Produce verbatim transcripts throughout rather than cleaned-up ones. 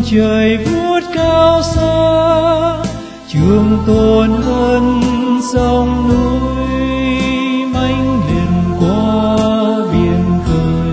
trời vút cao xa, trường tồn hơn sông núi mãnh liệt qua biển khơi.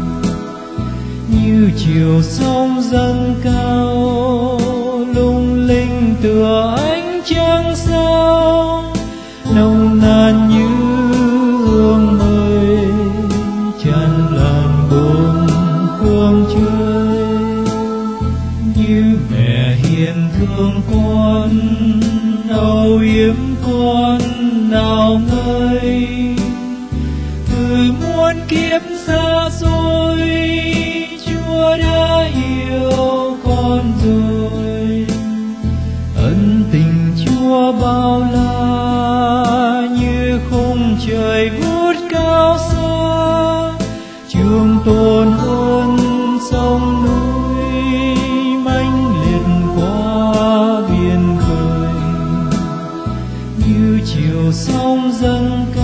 Như chiều sóng dâng cao lung linh tựa ánh trăng sao, nồng nàn như hương mây tràn lan bốn phương trời. Như mẹ hiền thương con, âu yếm con nào ngơi, từ muôn kiếp xa xôi Chúa đã yêu con rồi. Ân tình Chúa bao la như khung trời vút cao xa, trường tồn hơn sông núi mãnh liệt qua biển khơi. Như chiều sóng dâng cao